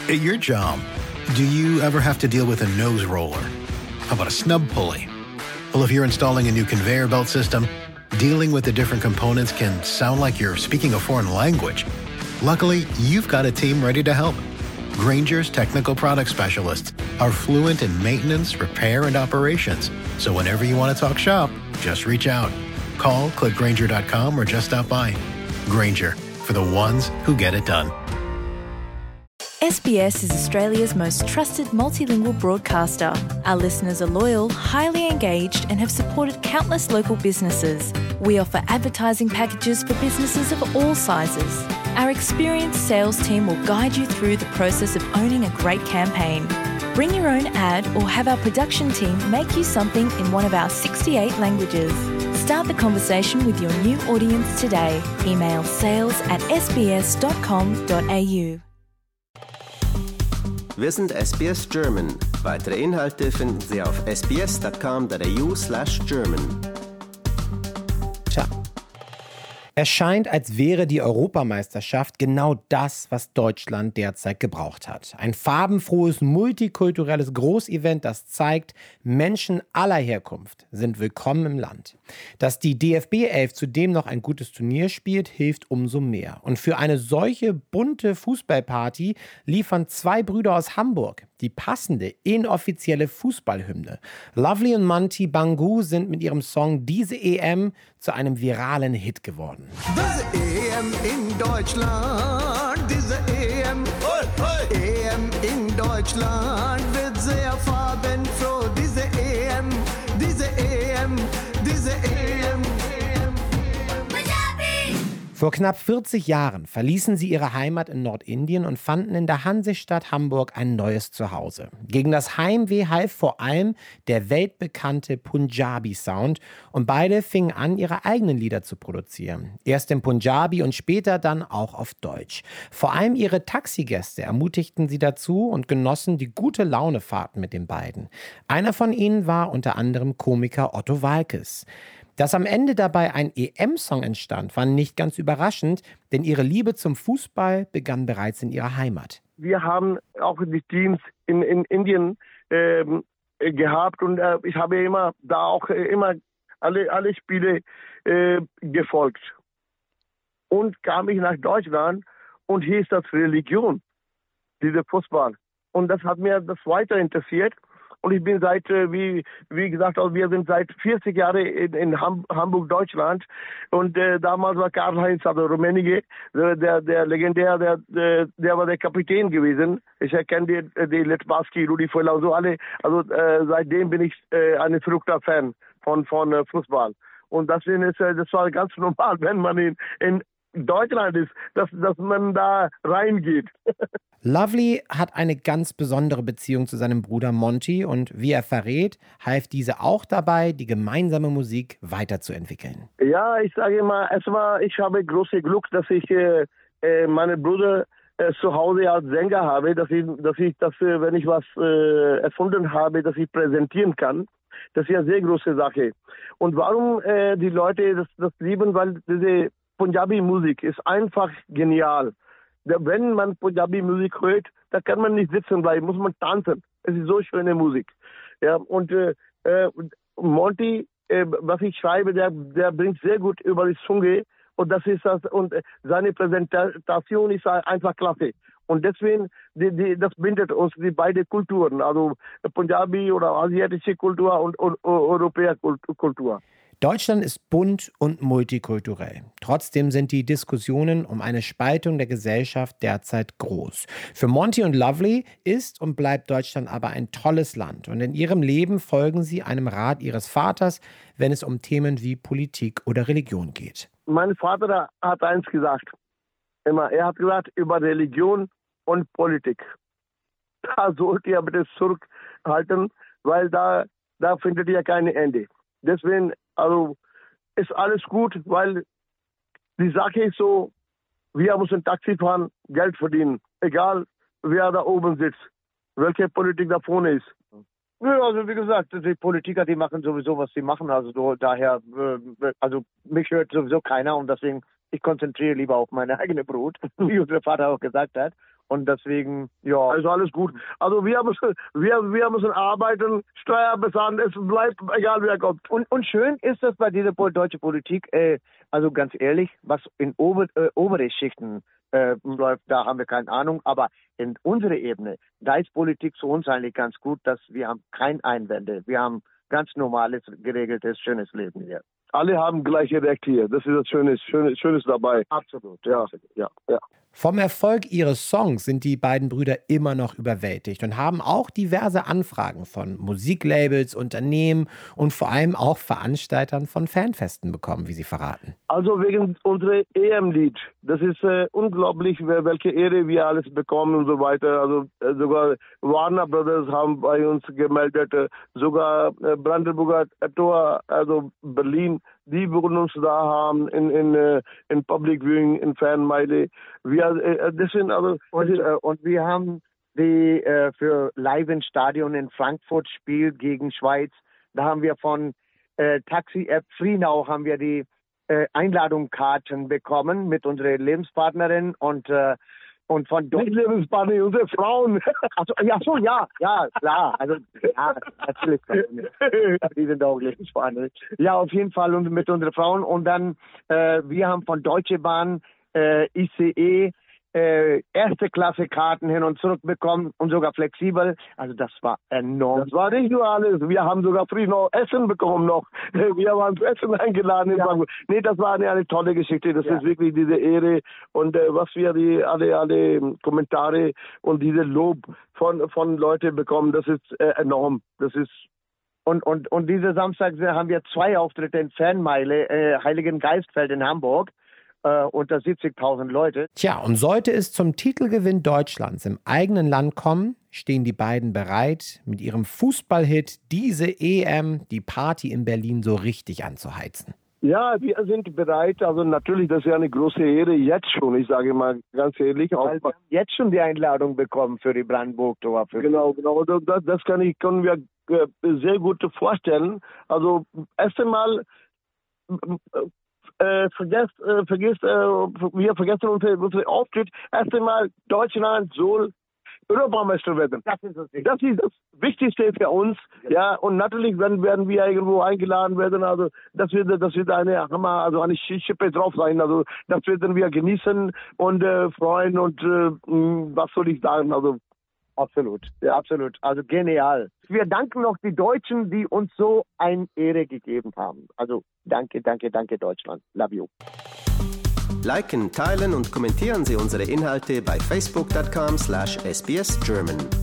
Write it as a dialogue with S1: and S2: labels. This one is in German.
S1: At your job, do you ever have to deal with a nose roller? How about a snub pulley? Well, if you're installing a new conveyor belt system, dealing with the different components can sound like you're speaking a foreign language. Luckily, you've got a team ready to help. Grainger's technical product specialists are fluent in maintenance, repair, and operations. So whenever you want to talk shop, just reach out. Call, click Grainger.com, or just stop by. Grainger, for the ones who get it done.
S2: SBS is Australia's most trusted multilingual broadcaster. Our listeners are loyal, highly engaged, and have supported countless local businesses. We offer advertising packages for businesses of all sizes. Our experienced sales team will guide you through the process of owning a great campaign. Bring your own ad or have our production team make you something in one of our 68 languages. Start the conversation with your new audience today. Email sales@sbs.com.au.
S3: Wir sind SBS German. Weitere Inhalte finden Sie auf sbs.com.au/German.
S4: Tja. Es scheint, als wäre die Europameisterschaft genau das, was Deutschland derzeit gebraucht hat. Ein farbenfrohes, multikulturelles Großevent, das zeigt, Menschen aller Herkunft sind willkommen im Land. Dass die DFB 11 zudem noch ein gutes Turnier spielt, hilft umso mehr. Und für eine solche bunte Fußballparty liefern zwei Brüder aus Hamburg die passende, inoffizielle Fußballhymne. Lovely und Monty Bangu sind mit ihrem Song Diese EM zu einem viralen Hit geworden.
S5: Diese EM in Deutschland, diese EM, EM in Deutschland wird sehr farbenfroh. Diese EM, diese EM, diese EM.
S4: Vor knapp 40 Jahren verließen sie ihre Heimat in Nordindien und fanden in der Hansestadt Hamburg ein neues Zuhause. Gegen das Heimweh half vor allem der weltbekannte Punjabi-Sound und beide fingen an, ihre eigenen Lieder zu produzieren. Erst im Punjabi und später dann auch auf Deutsch. Vor allem ihre Taxigäste ermutigten sie dazu und genossen die gute Launefahrten mit den beiden. Einer von ihnen war unter anderem Komiker Otto Waalkes. Dass am Ende dabei ein EM-Song entstand, war nicht ganz überraschend, denn ihre Liebe zum Fußball begann bereits in ihrer Heimat.
S6: Wir haben auch die Teams in Indien gehabt und ich habe immer alle Spiele gefolgt. Und kam ich nach Deutschland und hier ist das Religion, dieser Fußball. Und das hat mir das weiter interessiert. Und ich bin seit, wie gesagt, also wir sind seit 40 Jahren in Hamburg, Deutschland. Und damals war Karl-Heinz Rummenigge, der legendär, der war der Kapitän gewesen. Ich erkenne die Litbarski, Rudi Völler und so alle. Also seitdem bin ich ein verrückter Fan von Fußball. Und das war ganz normal, wenn man in Deutschland ist, dass man da reingeht.
S4: Lovely hat eine ganz besondere Beziehung zu seinem Bruder Monty und wie er verrät, half diese auch dabei, die gemeinsame Musik weiterzuentwickeln.
S6: Ja, ich sage immer, ich habe großes Glück, dass ich meinen Bruder zu Hause als Sänger habe, dass ich wenn ich was erfunden habe, dass ich präsentieren kann. Das ist ja eine sehr große Sache. Und warum die Leute das lieben, weil diese Punjabi-Musik ist einfach genial. Wenn man Punjabi-Musik hört, da kann man nicht sitzen bleiben, muss man tanzen. Es ist so schöne Musik. Ja, und Monty, was ich schreibe, der bringt sehr gut über die Zunge und das ist das, und seine Präsentation ist einfach klasse. Und deswegen, das bindet uns die beiden Kulturen, also Punjabi oder asiatische Kultur und europäische Kultur.
S4: Deutschland ist bunt und multikulturell. Trotzdem sind die Diskussionen um eine Spaltung der Gesellschaft derzeit groß. Für Monty und Lovely ist und bleibt Deutschland aber ein tolles Land. Und in ihrem Leben folgen sie einem Rat ihres Vaters, wenn es um Themen wie Politik oder Religion geht.
S6: Mein Vater hat eins gesagt. Er hat gesagt, über Religion und Politik. Da sollt ihr bitte zurückhalten, weil da findet ihr kein Ende. Deswegen, also, ist alles gut, weil die Sache ist so, wir müssen Taxi fahren, Geld verdienen. Egal, wer da oben sitzt, welche Politik da vorne ist.
S7: Ja, also wie gesagt, die Politiker, die machen sowieso, was sie machen. Also daher, also mich hört sowieso keiner und deswegen, ich konzentriere lieber auf meine eigene Brut, wie unser Vater auch gesagt hat. Und deswegen, ja.
S6: Also alles gut. Also wir müssen arbeiten, Steuer bezahlen, es bleibt egal, wer kommt.
S7: Und schön ist das bei dieser deutschen Politik, also ganz ehrlich, was in obere Schichten läuft, da haben wir keine Ahnung, aber in unserer Ebene, da ist Politik für uns eigentlich ganz gut, dass wir haben keine Einwände. Wir haben ganz normales, geregeltes, schönes Leben hier.
S6: Alle haben gleiche Rechte hier. Das ist das Schönes dabei.
S7: Absolut.
S6: Ja.
S4: Vom Erfolg ihres Songs sind die beiden Brüder immer noch überwältigt und haben auch diverse Anfragen von Musiklabels, Unternehmen und vor allem auch Veranstaltern von Fanfesten bekommen, wie sie verraten.
S6: Also wegen unserer EM-Lied. Das ist unglaublich, welche Ehre wir alles bekommen und so weiter. Also sogar Warner Brothers haben bei uns gemeldet, sogar Brandenburger Tor, also Berlin, die würden uns da haben in Public Viewing, in Fanmeile. Das sind also
S7: und wir haben die für Live in Stadion in Frankfurt Spiel gegen Schweiz. Da haben wir von Taxi-App Freenau haben wir die Einladungskarten bekommen mit unserer Lebenspartnerin und von dort.
S6: Nicht Lebenspartner, unsere Frauen.
S7: Ja, klar. Also, ja, natürlich. Die sind auch Lebenspartner. Ja, auf jeden Fall und mit unseren Frauen. Und dann, wir haben von Deutsche Bahn, ICE, erste Klasse Karten hin und zurück bekommen und sogar flexibel. Also das war enorm.
S6: Das war nicht nur alles. Wir haben sogar früh noch Essen bekommen noch. Wir waren zu Essen eingeladen in Frankfurt. Nee, das war eine tolle Geschichte. Das ist wirklich diese Ehre und was wir alle Kommentare und diese Lob von Leuten bekommen, das ist enorm. Das ist
S7: und diese Samstag haben wir 2 Auftritte in Fanmeile, Heiligen Geistfeld in Hamburg. Unter 70.000 Leute.
S4: Tja, und sollte es zum Titelgewinn Deutschlands im eigenen Land kommen, stehen die beiden bereit, mit ihrem Fußballhit diese EM, die Party in Berlin, so richtig anzuheizen.
S6: Ja, wir sind bereit. Also natürlich, das ist ja eine große Ehre jetzt schon. Ich sage mal ganz ehrlich.
S7: Wir haben jetzt schon die Einladung bekommen für die Brandenburg-Tour.
S6: Genau. Das können wir sehr gut vorstellen. Also erst einmal wir vergessen unsere Auftritt. Erst einmal, Deutschland soll Europameister werden. Das ist das Wichtigste für uns. Ja, und natürlich werden wir irgendwo eingeladen werden. Also das wird eine Hammer, also eine Schippe drauf sein. Also das werden wir genießen und freuen und was soll ich sagen? Also
S7: absolut, ja, absolut. Also genial. Wir danken noch die Deutschen, die uns so eine Ehre gegeben haben. Also danke Deutschland. Love you.
S3: Liken, teilen und kommentieren Sie unsere Inhalte bei facebook.com/sbsgerman.